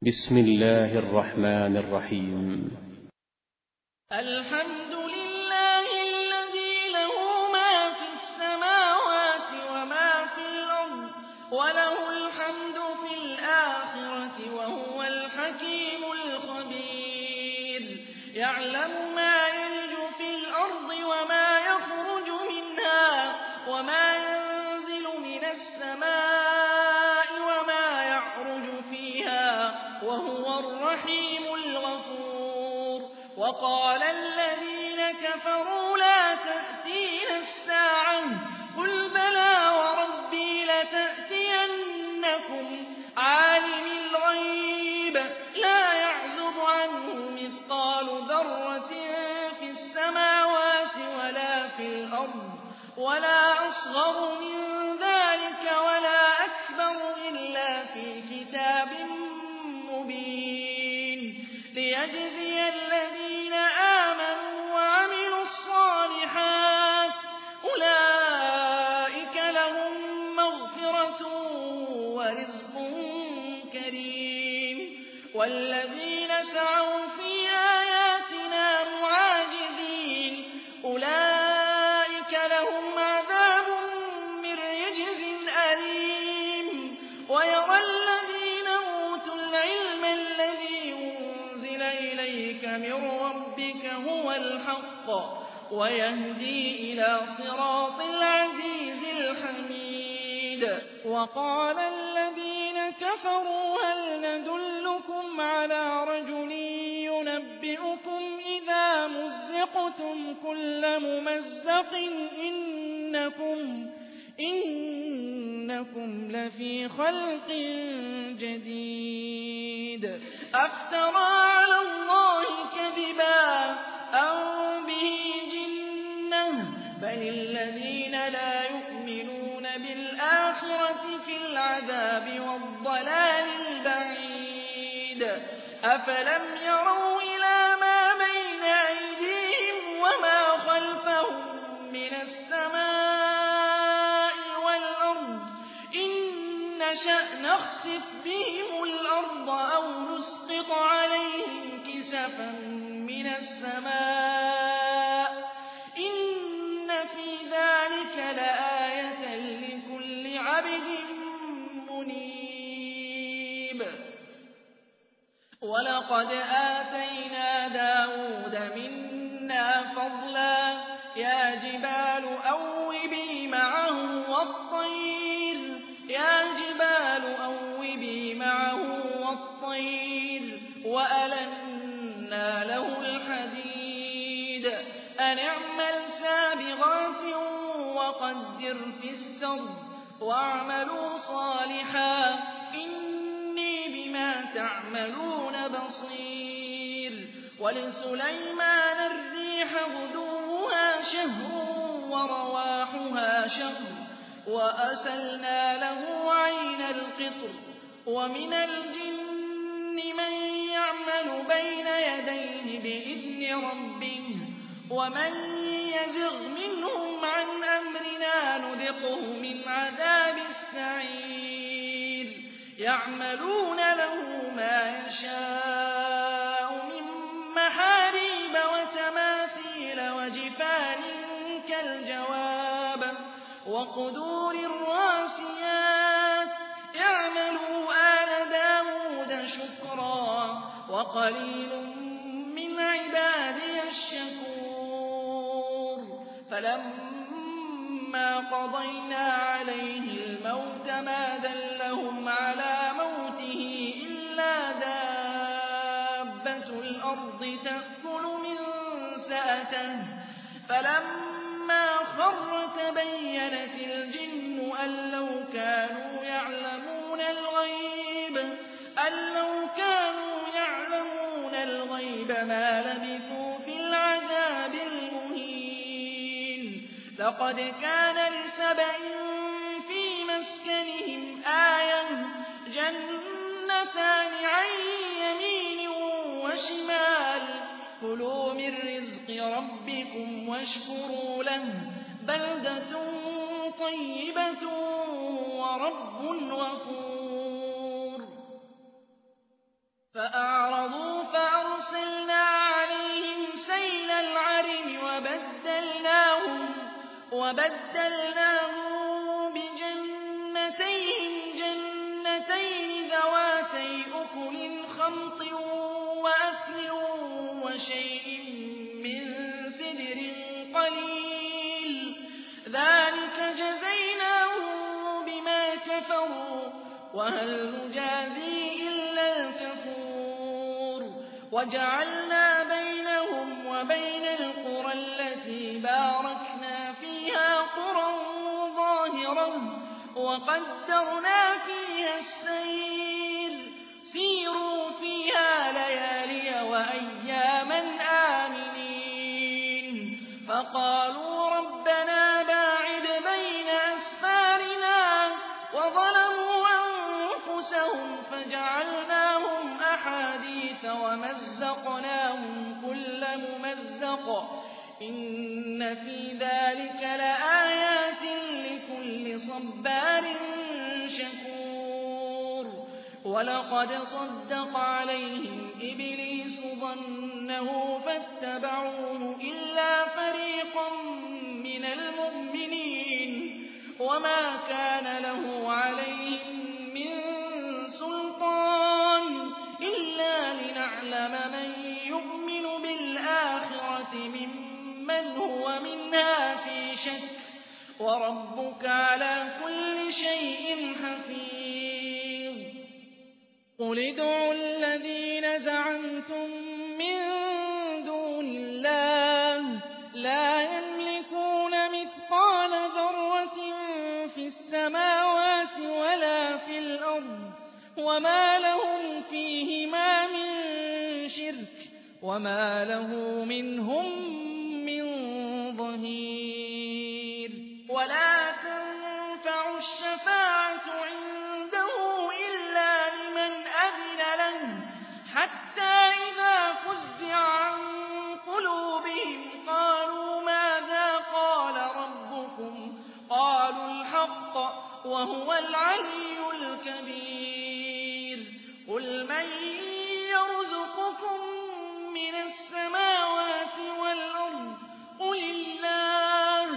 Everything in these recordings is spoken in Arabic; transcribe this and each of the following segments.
بسم الله الرحمن الرحيم. الحمد لله الذي له ما في السماوات وما في الأرض وله الحمد في الآخرة وهو الحكيم الخبير. يعلم ما يلج في الأرض وما يخرج منها وما ينزل من السماء وما يعرج فيها وهو الرحيم الغفور. وقال الذين كفروا لا تأتينا الساعة قل بلى وربي لتأتينكم عالم الغيب لا يعزب عنه مثقال ذرة في السماوات ولا في الأرض ولا أصغر من ذلك ولا أكبر إلا في كتاب مبين ليجزي الذين آمنوا وعملوا الصالحات أولئك لهم مغفرة ورزق كريم. والذين سعوا في آياتنا معاجزين أولئك لهم عذاب من رجز أليم. ويرى الذين أوتوا العلم الذي أنزل إليك من ربك هو الحق ويهدي إلى صراط العزيز الحميد. وقال الذين كفروا هل ندلكم على رجل ينبئكم إذا مزقتم كل ممزق إنكم لفي خلق جديد. أفترى على الله كذبا أم به جنة بل الذين لا يؤمنون بالآخرة في العذاب والضلال البعيد. أفلم يروا إلى ما بين أيديهم وما خلفهم من السماء والأرض إن نشأ نخسف بهم الأرض أو نسقط عليهم كسفا من السماء إن في ذلك لآية لكل عبد منيب. ولقد آتينا داود منا فضلا يا جبال أوبي معه والطير وألنا له الحديد أن اعمل سابغات وقدر في السرد واعملوا صالحا إني بما تعملون بصير. ولسليمان الريح غدوها شهر ورواحها شهر وأسلنا له عين القطر. ومن الجن من يعمل بين يديه بإذن ربه ومن يزغ منهم عن أمرنا نذقه من عذاب السعير. يعملون له ما يشاء من محاريب وتماثيل وجفان كالجواب وقدور الراسيات. اعملوا آل داود شكرا وقليل من عبادي الشكور. فلما قضينا عليه الموت ما دلهم على موته إلا دابة الأرض تأكل من سأته. فلما خر تبينت الجن أن لو كانوا يعلمون الغيب ما لبثوا في العذاب المهين. لقد كان لسبإ في مسكنهم آية جنتان عن يمين وشمال كلوا من رزق ربكم واشكروا له بلدة طيبة ورب غفور. وبدلناهم بجنتين ذواتي أكل خمط وأثل وشيء من سدر قليل ذلك جزيناهم بما كفروا وهل نجازي إلا الكفور وجعلنا بينهم وبين القرى التي باركنا فيها قرى ظاهرة وقدرنا فيها السير سيروا فيها ليالي وأياما آمنين فقالوا ربنا باعد بين أسفارنا وظلموا أنفسهم فجعلناهم أحاديث ومزقناهم كل ممزق إن في ذلك لآيات لكل صبار شكور ولقد صدق عليهم إبليس ظنه فاتبعوه إلا فريقا من المؤمنين وما كان له عليهم من سلطان إلا لنعلم من يؤمن بالآخرة ممن هو منها في شك وربك على كل شيء حفيظ قل ادعوا الذين زعمتم من دون الله لا يملكون مثقال ذرة في السماوات ولا في الأرض وما لهم فيهما من شرك وما له منهم من ظهير ولا تنفع الشفاعة عنده إلا لمن أذن له حتى إذا فزع عن قلوبهم قالوا ماذا قال ربكم قالوا الحق وهو العلي الكبير قل من يرزقكم من السماوات والأرض قل الله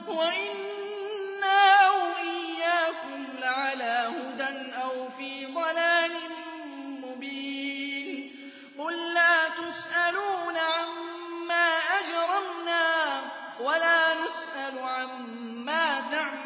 وإنا أو إياكم لعلى هدى أو في ضلال مبين قل لا تسألون عما أجرمنا ولا نسأل عما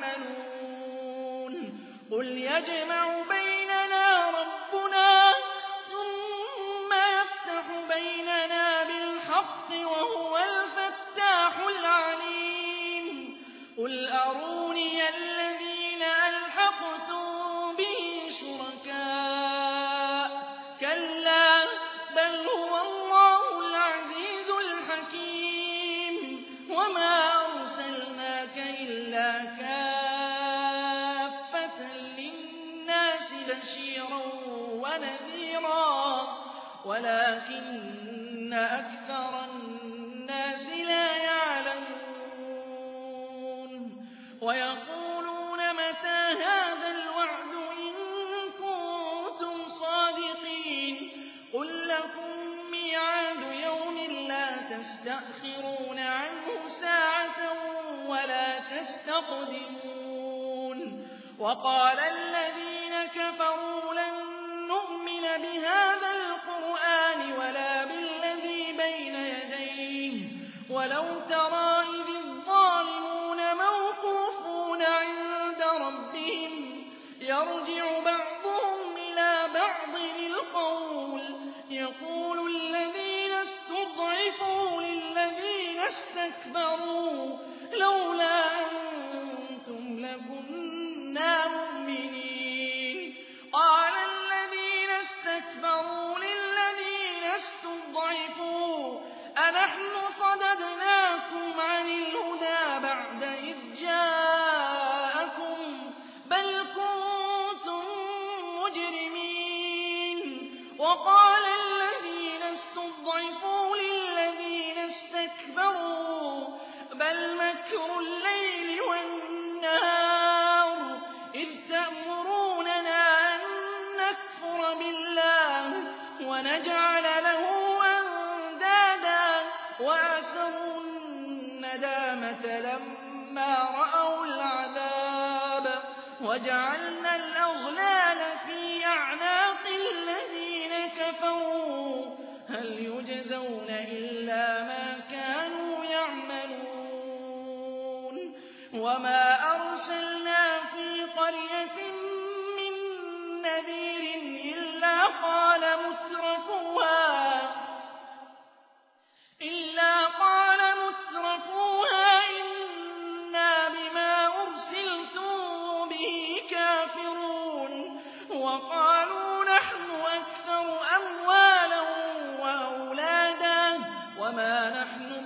تعملون قل يجمع بيننا ربنا ثم يفتح بيننا بالحق وهو الفتاح العليم قل أروني الذين ألحقتم به شركاء كلا بل هو الله العزيز الحكيم وما أرسلناك إلا كافة للناس بشيرا ونذيرا ولكن أكثر الناس لا يعلمون ويقولون متى هذا الوعد إن كنتم صادقين قل لكم ميعاد يوم لا تستأخرون عنه ساعة ولا تستقدمون وقال الذين كفروا لن نؤمن بهذا القرآن ولا بالذي بين يديه ولو ترى إذ الظالمون موقوفون عند ربهم يرجع بعضهم إلى بعض القول يقول الذين استضعفوا للذين استكبروا لولا أنتم لكنا مؤمنين قال الذين استكبروا للذين استضعفوا أنحن صددناكم عن الهدى بعد إذ جاءكم بل كنتم مجرمين وقال الذين استضعفوا للذين استكبروا بل مكر الليل والنهار إذ تأمروننا أن نكفر بالله ونجعل له أندادا وأسروا الندامة لما رأوا وما أرسلنا في قرية من نذير إلا قال مترفوها إنا بما أرسلتم به كافرون وقالوا نحن أكثر أموالا وأولادا وما نحن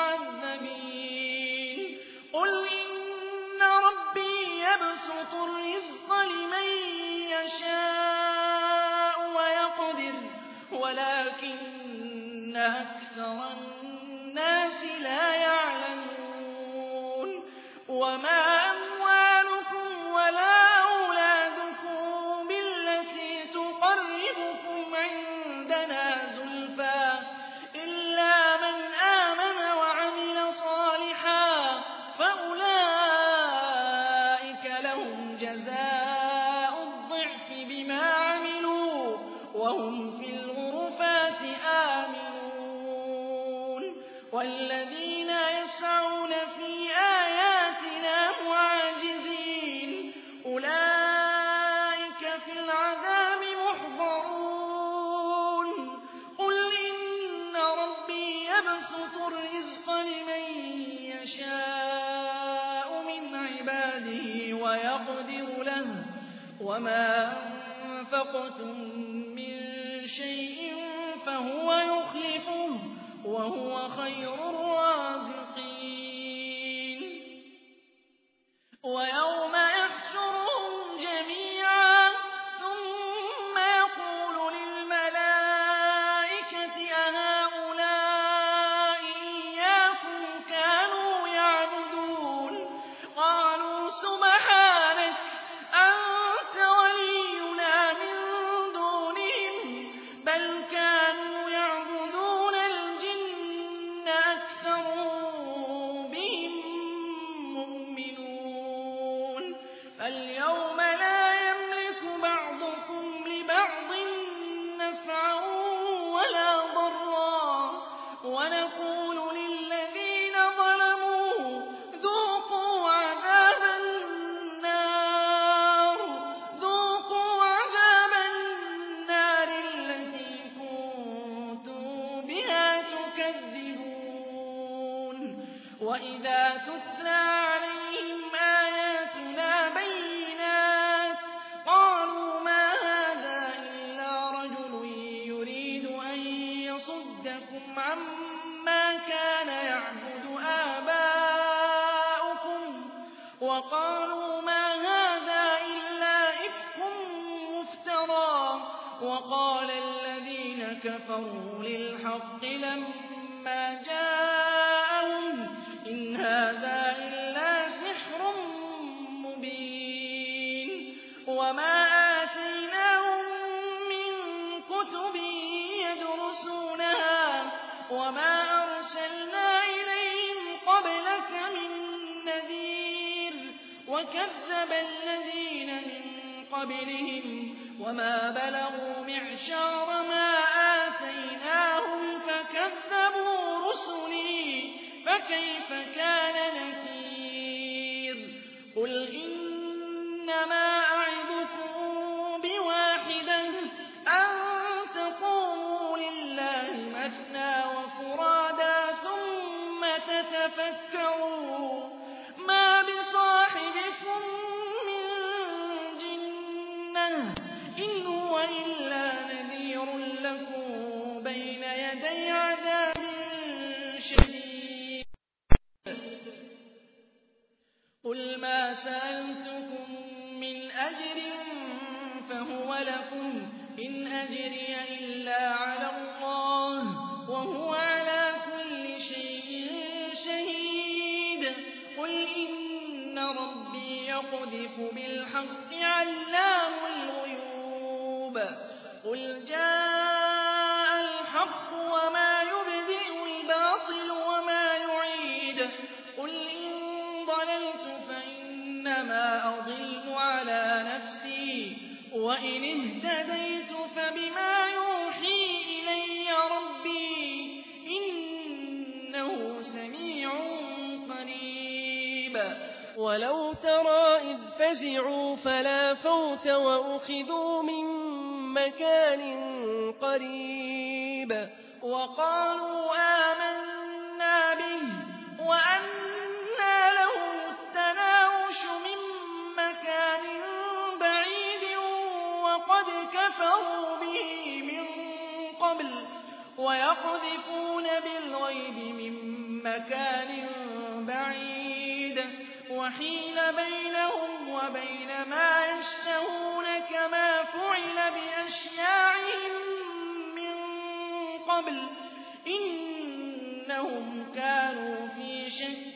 بمعذبين قل إن ربي يبسط الرزق لمن يشاء ويقدر ولكن أكثر الناس لا يعلمون وما أموالكم ولا أولادكم بالتي تقربكم عندنا زلفى إلا من آمن وعمل صالحا فأولئك لهم جزاء الضعف بما عملوا وهم في الغرفات آمنون والذين يسعون في آياتنا معاجزين أولئك في العذاب محضرون قل إن ربي يبسط الرزق لمن يشاء من عباده ويقدر له وما أنفقتم من شيء فهو يخلفه وهو خير الرازقين ويوم يحشرهم جميعا ثم يقول للملائكة أهؤلاء إياكم كانوا يعبدون قالوا سبحانك أنت ولينا من دونهم بل كانوا يعبدون الجن أكثرهم بهم مؤمنون فاليوم لا يملك بعضكم لبعض نفعا ولا ضرا ونقول للذين ظلموا ذوقوا عذاب النار التي كنتم بها تكذبون وإذا تتلى عليهم آياتنا بينات قالوا ما هذا إلا رجل يريد أن يصدكم عما كان يعبد آباؤكم وقالوا ما هذا إلا إفك مفترى وقال الذين كفروا للحق لما جاءهم إن هذا إلا سحر مبين وما آتيناهم من كتب يدرسونها وما أرسلنا إليهم قبلك من نذير وكذب الذين من قبلهم وما بلغوا معشار ما آتيناهم فكذبوا رسلي فكيف كان نكير قل إنما أعظكم بواحدة أن تقوموا لله مثنى وفرادا ثم تتفكروا ما بصاحبكم من جنة إن هو إلا نذير لكم بين يدي عذاب شديد قل ما سألتكم من أجر فهو لكم إن أجري إلا على الله وهو على كل شيء شهيد قل إن ربي يقذف بالحق علام الغيوب قل جاء الحق وما يبدئ الباطل وما يعيد قل إن ضللت فإنما أضل على نفسي وإن اهتديت فبما يوحي إلي ربي إنه سميع قريب ولو ترى إذ فزعوا فلا فوت وأخذوا من مكان قريب وقالوا آمنا به وأنى لهم التناوش من مكان بعيد وقد كفروا به من قبل ويقذفون بالغيب من مكان بعيد وحيل بينهم وبين ما يشتهون كما فعل بأشياعهم من قبل إنهم كانوا في شك